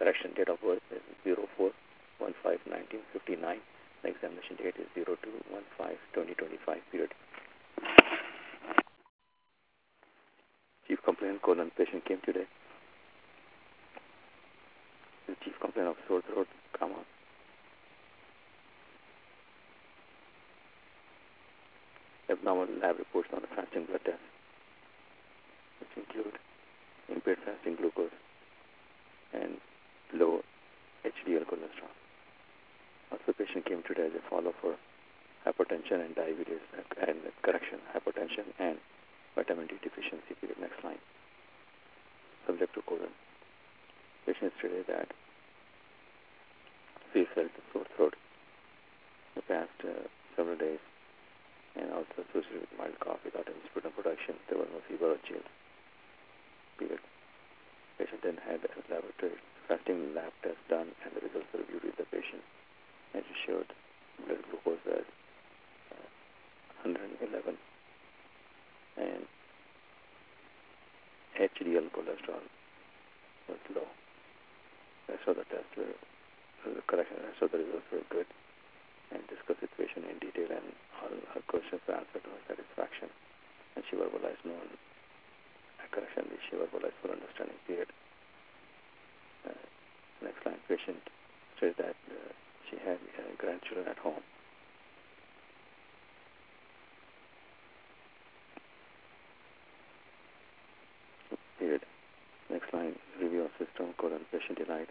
Correction, date of birth is 04/15/1959. The examination date is 02/15/2025 period. Chief complainant colon patient came today. The chief complainant of sore throat, comma. Abnormal lab reports on a fasting blood test, which include impaired fasting glucose and low HDL cholesterol. Also, the patient came today as a follow-up for hypertension and diabetes, and correction, hypertension and vitamin D deficiency period. Next line. Subject to colon. Patient stated that she felt sore throat the past several days, and also associated with mild cough without any sputum production. There was no fever or chills. Period. Patient then had a laboratory fasting lab test done, and the results were reviewed with the patient, and she showed blood glucose as 111, and HDL cholesterol was low. The rest of the tests were correction. The rest of the results were good, and discussed the patient in detail, and all her questions were answered to her satisfaction, and she verbalized no correction. She verbalized full understanding. Period. Next line. Patient said that she had grandchildren at home. Period. Next line. Review of system colon. Patient denied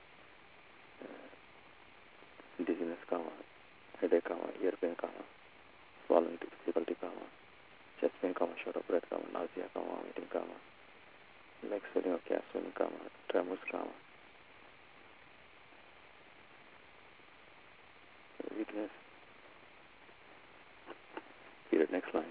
dizziness, comma, headache, comma, ear pain, comma, swallowing difficulty, comma, chest pain, comma, short of breath, comma, nausea, comma, vomiting, comma, leg swelling or calf swelling, comma, tremors, comma, weakness. Period. Next line.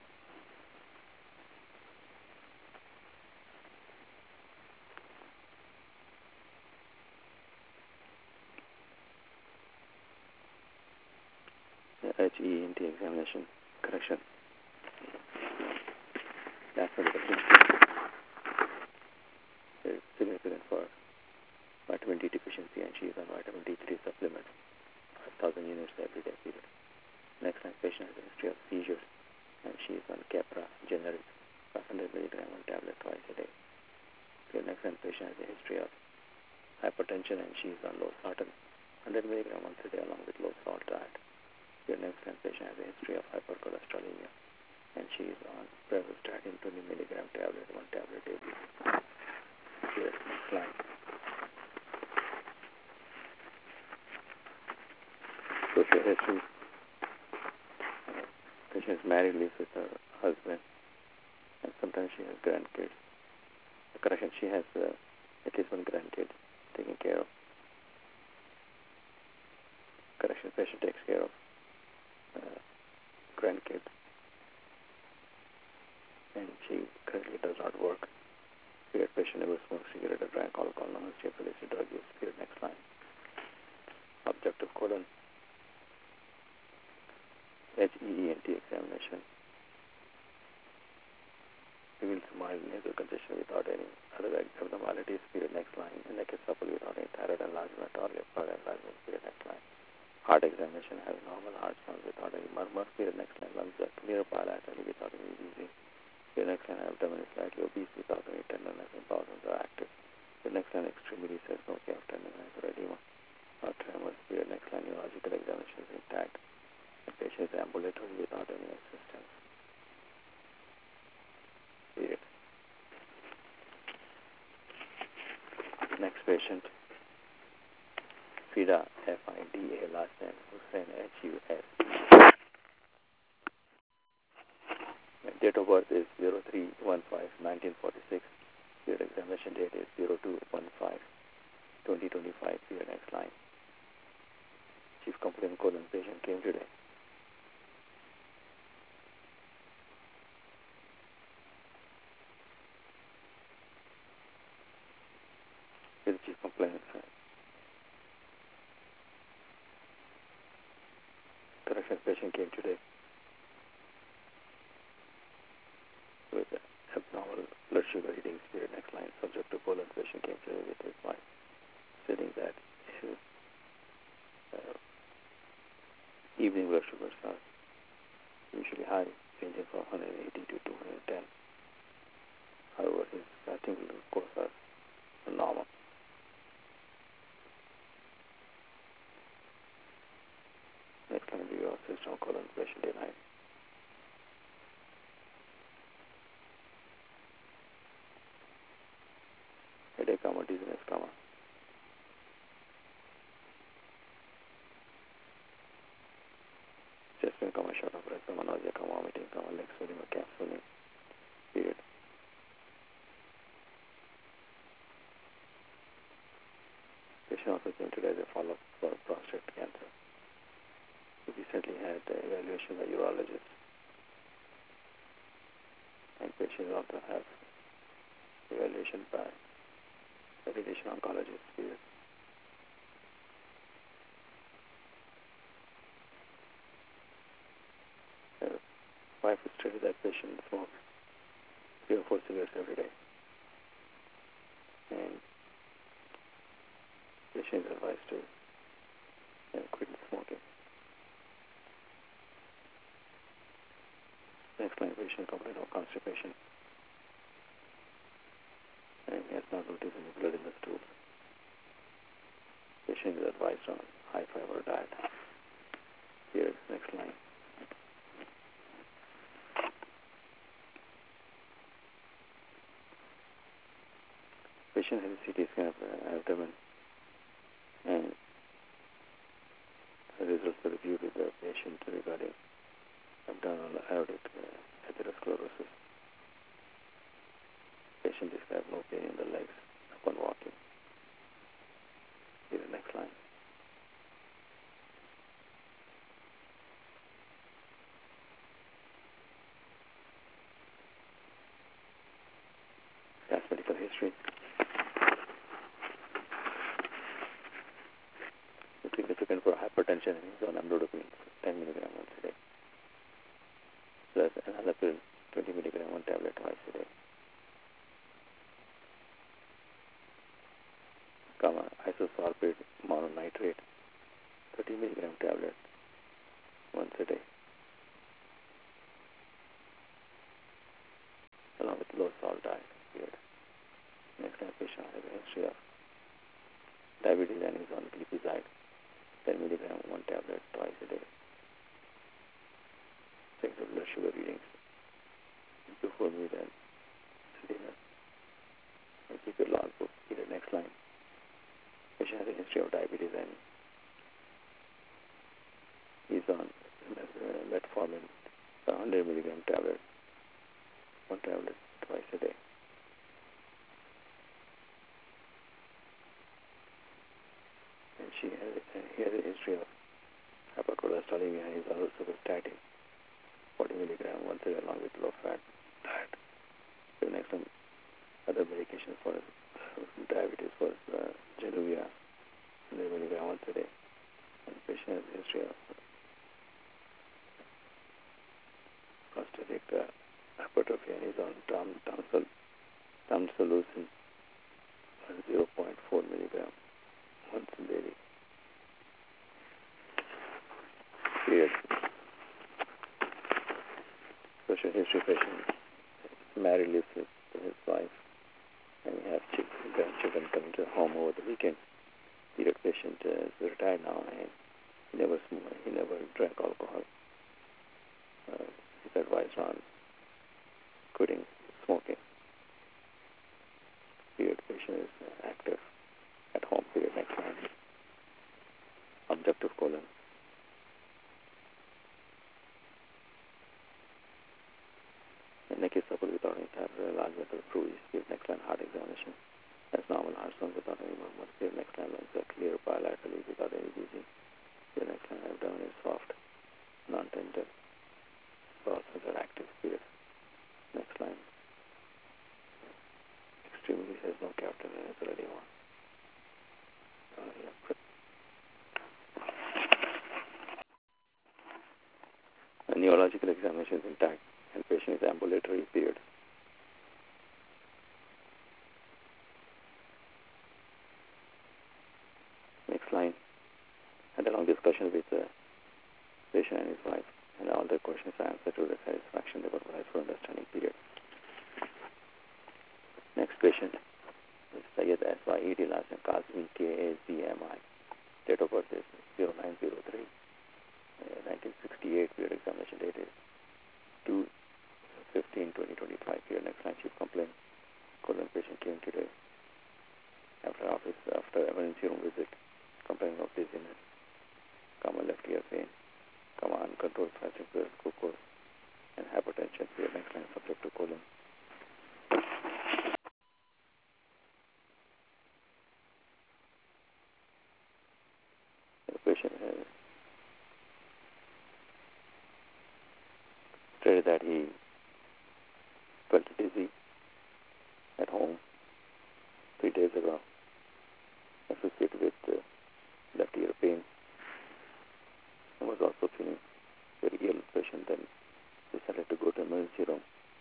HENT examination. Correction. That's what the is significant for vitamin D deficiency, and she is on vitamin D3 supplement, 5,000 units every day. Period. Next line. Patient has a history of seizures, and she is on Keppra generic 500 milligram on tablet twice a day. Period. Next line. Patient has a history of hypertension, and she is on losartan 100 milligram once a day along with low salt diet. Your next time patient has a history of hypercholesterolemia, and she is on pravastatin 20 milligram tablet, 1 tablet daily. Here, next line. Social history. Patient is married, lives with her husband, and sometimes she has grandkids. Correction, she has at least one grandkid taken care of. Correction, patient takes care of grandkids, and she currently does not work. Period. Patient never smokes cigarette or drank alcohol, no history of illicit drug use. Period. Next line. Objective colon. HENT examination. Reveals mild nasal congestion without any other abnormalities. Period. Next line. Neck is supple without any thyroid enlargement or left enlargement. Period. Next line. Heart examination has normal heart sounds without any murmur. Period. Next line. Lungs are clear bilaterally without any wheezing. Period. Next line. Abdomen is slightly obese without any tenderness, and bowels are active. Period. Next line. Extremities has no calf tenderness or edema or tremors. Period. Next line. Neurological examination is intact. The patient is ambulatory without any assistance. Period. Next patient. Fida, F-I-D-A, last name, Hussain, H-U-S. Date of birth is 03/15/1946. Period. Examination date is 02/15/2025. Period. Next line. Chief complaint colon. Patient came today. With chief complaint. Correction, patient came today with abnormal blood sugar readings. Period. Next line. Subject to colon. Patient came today with his wife. stating that his uh, evening blood sugars are usually high, ranging from 180 to 210. However, his fasting glucose are normal. Next line view of system colon patient denied. Headache, dizziness, chest pain, short of breath, nausea, vomiting, leg swelling or calf swelling, period. Patient also came today as a follow-up for prostate cancer. He recently had evaluation by urologist, and patients also have evaluation by a radiation oncologist, period. Wife stated that patient smokes 3 or 4 cigarettes every day, and patient is advised to quit smoking. Next line, patient complained of constipation, and he has not noticed any blood in the stool. Patient is advised on high fiber diet. Here, next line. Patient has a CT scan of abdomen, and the results were reviewed with the patient regarding abdominal aortic atherosclerosis. Patient described no pain in the legs upon walking. Here, next line. That's medical history. It's significant for hypertension and he's on amlodipine 10 milligram once a day. Plus enalapril 20 milligram one tablet twice a day. Isosulfate mononitrate 30 milligram tablet once a day, along with low salt diet. Period. Next time, patient has a history of diabetes and is on glipizide 10 milligram one tablet twice a day. Check the blood sugar readings before meal and dinner. And keep your logbook. Period. Next line. Patient has a history of diabetes and he's on metformin 100 milligram tablet, one tablet twice a day. And he has a history of hypercholesterolemia and he's on rosuvastatin 40 milligram once a day along with low fat diet. The next one, other medications for diabetes was Januvia 100 milligram once a day. And patient has a history of prostatic hypertrophy and is on tamsulosin 0.4 milligram once daily. Period. Social history patient married, lives with his wife, and we have grandchildren coming to the home over the weekend. Period. Patient is retired now and he never smoked, he never drank alcohol. He's advised on quitting smoking. Period. Patient is active at home. Period. Next line. Obstructive colon. In the case of without any type of large vessel bruise. Period. Next line. Heart examination. As normal heart sound without any movement. Period. Next line. Lungs are clear bilaterally without any wheezing. Period. Next line. Abdomen is soft, non-tender. Pulses are active. Period. Next line. Extremely has no capital and is already on. A neurological examination is intact and patient is ambulatory. Period. discussion with the patient and his wife, and all the questions are answered to the satisfaction. They were for understanding period. Next patient is Syed S.Y.E.D. last name Kazmi K-A-Z-M-I. Date of birth is 0903. 1968. Period examination date is 2/15/2025. Period. Next line, chief complaint. Colon patient came today after emergency room visit, complaining of dizziness, left ear pain, uncontrolled fasting blood glucose, and hypertension. Period. Next line, subject to colon. The patient has stated that he felt dizzy at home 3 days ago, associated with left ear pain, and was also feeling very ill. Patient then decided to go to emergency room.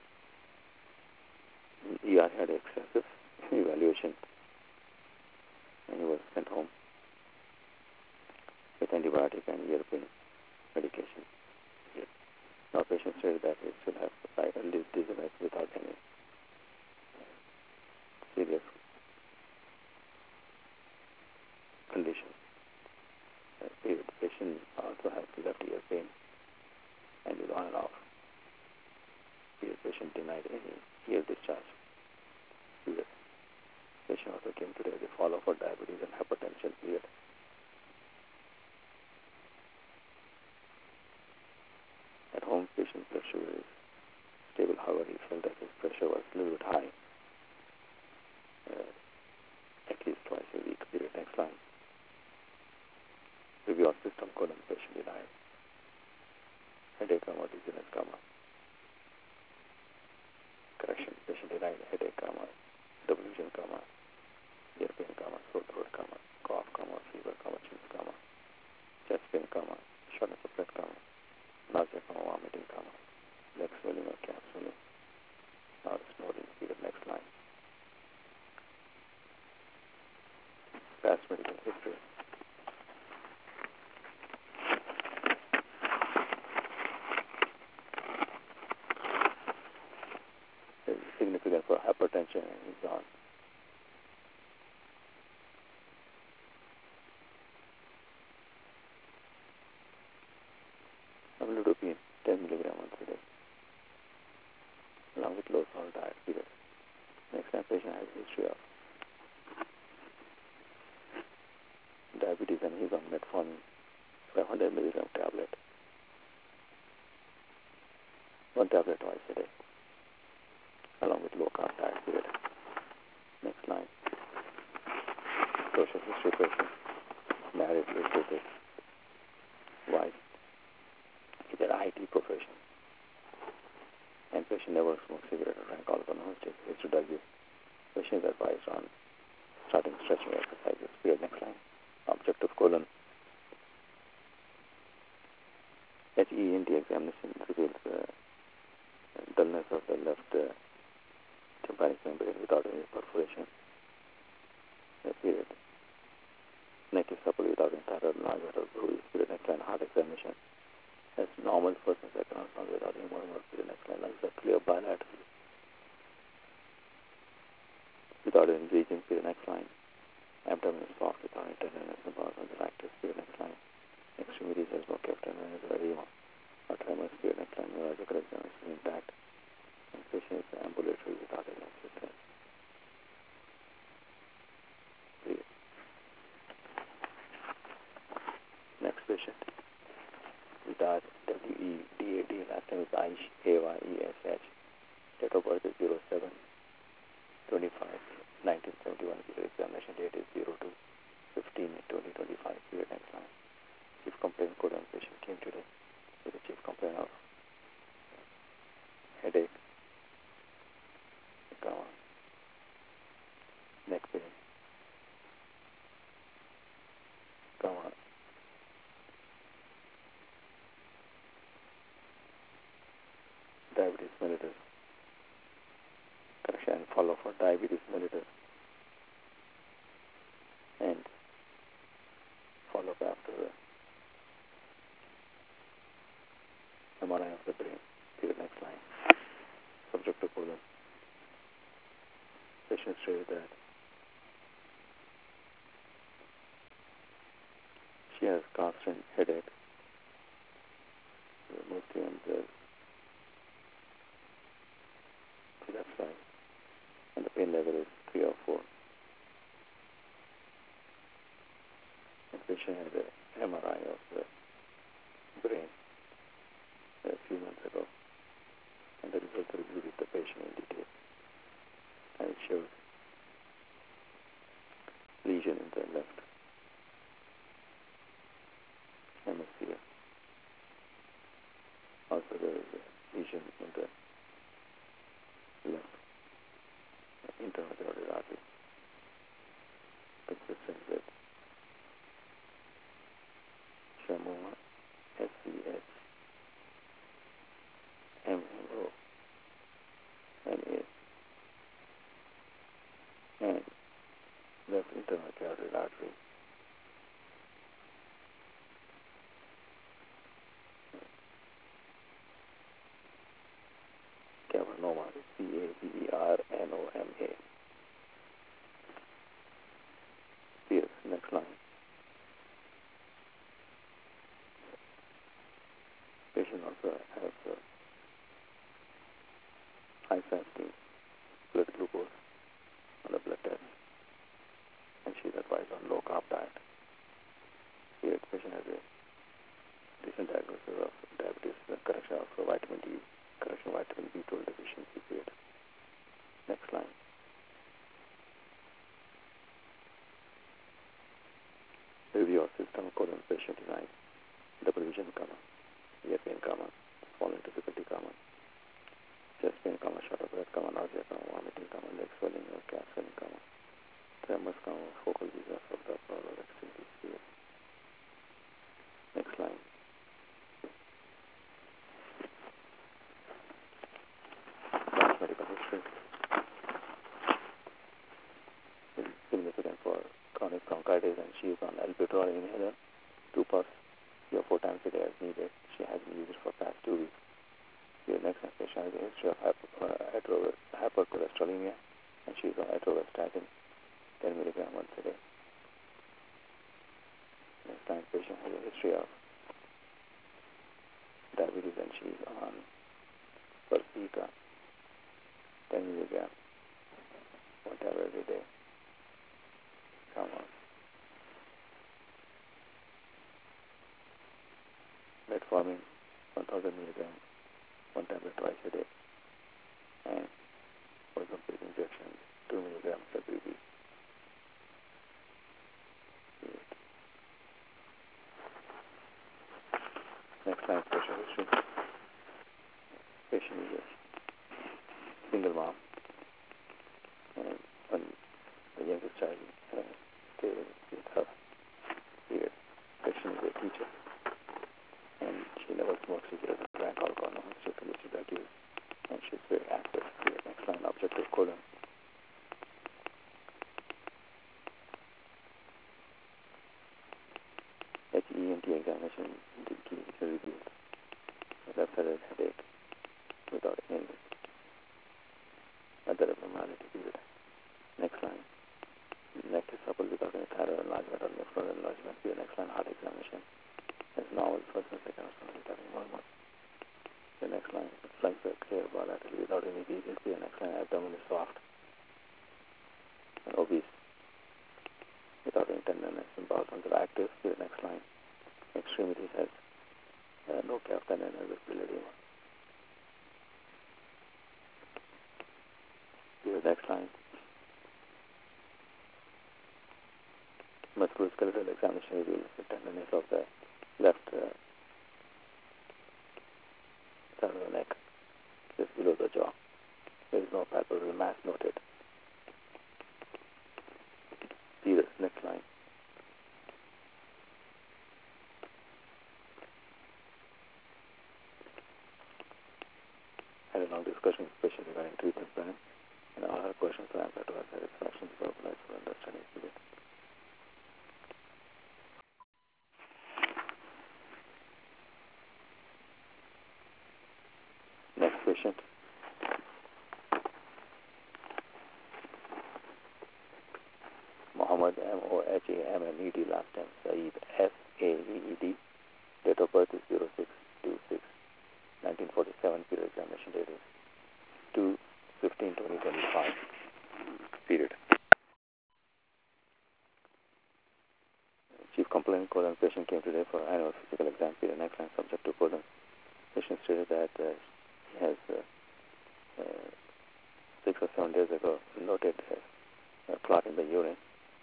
ER had excessive evaluation, and he was sent home with antibiotic and ear pain medication. Now patient stated that he still has dizziness without any serious condition. The patient also has left ear pain and is on and off. The patient denied any ear discharge. The patient also came today with follow for diabetes and hypertension. Period. At home, patient's blood sugar is stable. However, he felt that his pressure was a little bit high, at least twice a week. Period. Next line. Review of system colon patient denied. Headache, dizziness, correction. Patient denied headache, delusion, ear pain, sore throat, cough, fever, chills, chest pain, shortness of breath, nausea, vomiting, leg swelling or calf swelling, snoring. Period. Next line. Past medical history. Is significant for hypertension and he's on. Amlodipine 10 milligram once a day, along with low salt diet. Period. Next time, patient has a history of diabetes and he's on metformin 500 milligram tablet, 1 tablet twice a day, along with low carb diet. Period. Next line. Social history patient, married, lives with his wife. He's an IT profession, and patient never smoked cigarette or drank alcohol. No mistake. It's to drug use. Patient is advised on starting stretching exercises. Period. Next line. Objective colon. HENT examination reveals dullness of the left tympanic membrane without any perforation. Period. Neck is supple without any thyroid nodules or bruise. Period. Next line. Heart examination has normal first and second sound without any murmur. Period. Next line. Lungs are clear bilaterally without any bleeding. Period. Next line. Abdomen is soft without any tenderness and bowels are active. Period. Next line. Extremities has no cleft and or edema or tremors. Period. Next line. Neurological examination intact. And patient is ambulatory without any assistance. Period. Next patient. Vidar, W-E-D-A-D, last name is Aish, A-Y-E-S-H. Date of birth is 07/25/1971. Period. Examination date is 02/15/2025. Period. Next line. Chief complaint colon patient came today with a chief complaint of headache, neck pain, diabetes mellitus. Correction and follow for diabetes mellitus. And follow up after MRI of the brain. See the next line. Subject to colon. Patient stated that she has constant headache, mostly on the left side, and the pain level is 3 or 4. The patient had an MRI of the brain a few months ago, and the results are reviewed with the patient in detail, and it shows lesion in the left hemisphere. Also there is a lesion in the left internal carotid artery, consistent with schwannoma, SCH, MMO, NA, and left internal carotid artery. Cavernoma, Cavernorma. Here, next line. Patient also has high fasting blood glucose on the blood test, and she's advised on low carb diet. Here, the patient has a recent diagnosis of diabetes, correction of vitamin D, correction of vitamin B12 deficiency period. Next line. Review of system colon patient design, double vision comma, ear pain comma, swallowing difficulty comma, chest pain comma, short of breath comma, nausea comma, vomiting comma, leg swelling or calf swelling comma, tremors comma, focal seizures of the upper or extremity sphere. Next line. Past medical history is significant for chronic bronchitis, and she is on albuterol inhaler 2 puffs 3 or 4 times a day as needed. She hasn't used it for past 2 weeks. Here next patient has a history of hypercholesterolemia, and she is on atorvastatin 10 milligram once a day. Next time patient has a history of diabetes, and she is on Persica 10 milligram 1 tablet every day. Metformin 1000 milligram 1 tablet twice a day, and ozempic injection 2 milligrams every week. Next line, patient history. Patient is a single mom, and when the youngest child stayed with her. Here, patient is a teacher, and she never smokes cigarettes or drank alcohol. No, she finished drug use, and she's very active. Here, next line, objective colon. HENT examination revealed left-sided headache without any other abnormality. Period. Next line. Neck is supple without any thyroid enlargement or lymph node enlargement. Here, next line, heart examination. As normal first and second or having normal. The next line, flanks are clear bilaterally without any disease. Here, next line, abdomen is soft and obese without any tenderness, and bowel sounds are active. Here, next line, extremities has no calf tendon and vertebral edema. Here, next line, musculoskeletal examination reveals the tenderness of the left side of the neck, just below the jaw. There is no palpable mass noted. See this next line. Had a long discussion with patient regarding treatment plan, and all her questions were answered to her satisfaction. So, nice for understanding. patient. Mohammed, Mohammed, last name Saeed, Saeed. Date of birth is 06/26/1947. Period examination date is 2/15/2025. Period. Chief complaint codon patient came today for annual physical exam. Period. Next line subject to codon. Patient stated that he has 6 or 7 days ago noted a clot in the urine.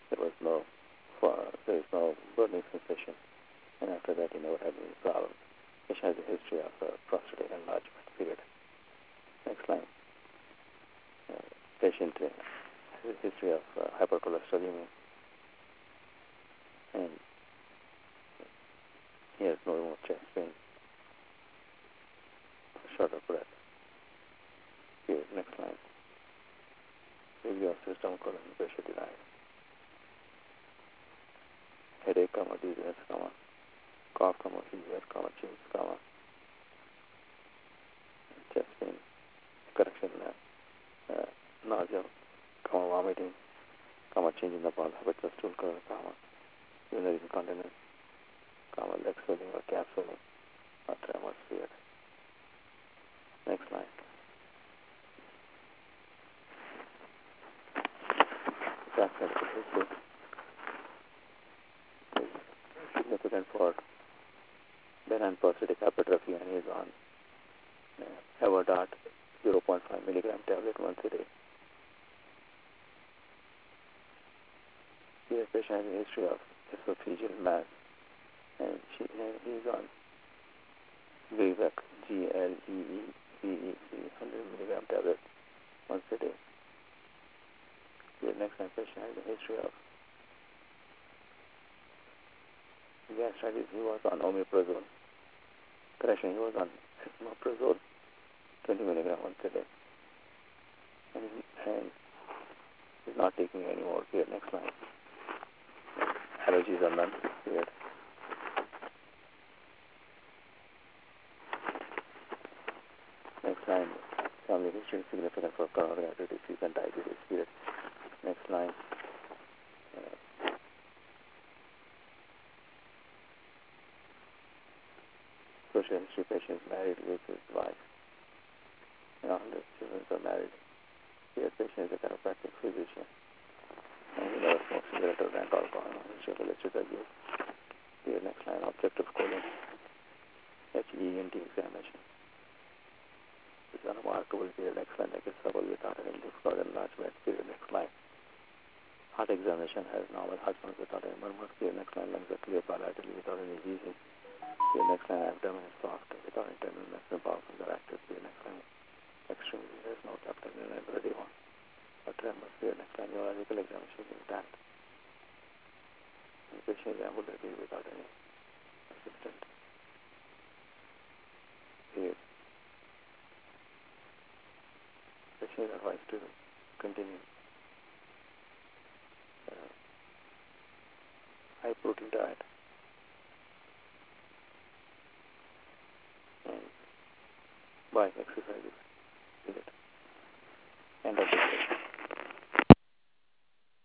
There is no burning sensation, and after that he never had any problem. Patient has a history of prostate enlargement. Period. Next line. Patient has a history of hypercholesterolemia, and he has no more chest pain, short of breath. Period. Next line. Review of system colon patient denied. Headache, dizziness, cough, fever, chills, chest pain, correction, nausea, vomiting, change in the bowel habits of stool color, urinary incontinence, leg swelling or calf swelling, or tremors, period. Next line. Past medical history is significant for benign prostatic hypertrophy, and he is on Everdart 0.5 milligram tablet once a day. The patient has a history of esophageal mass, and he is on Gleevec, GLEEVEC 100 milligram tablet once a day. The next time patient has a history of gastritis. He was on omeprazole. Correction, he was on esomeprazole 20 milligram once a day, and he's not taking any more. Here, next line. Allergies are none. Period. Next line. Family history is significant for coronary artery disease and diabetes. Period. Next line. Social history patient is married with his wife, and all his children are married. Here, patient is a chiropractic physician, and he never smokes cigarette or drank alcohol. History of electrical use. Here, next line. Objective colon HENT examination. This is unremarkable. Period. Next line. Like a trouble without any lymph node enlargement. Period. Next line. Heart examination has normal heart sounds without any murmurs. Period. Next line. Lungs are clear bilaterally without any wheezing. Period. Next line. Abdomen is soft without any tenderness. The bowels are active. Period. Next line. Extremely. There is no captain and ready one. A tremors. Period. Next line. Neurological examination is intact. The patient is ambulatory without any assistant. Period. Patient is advised to continue high protein diet and by exercises. Period. End of the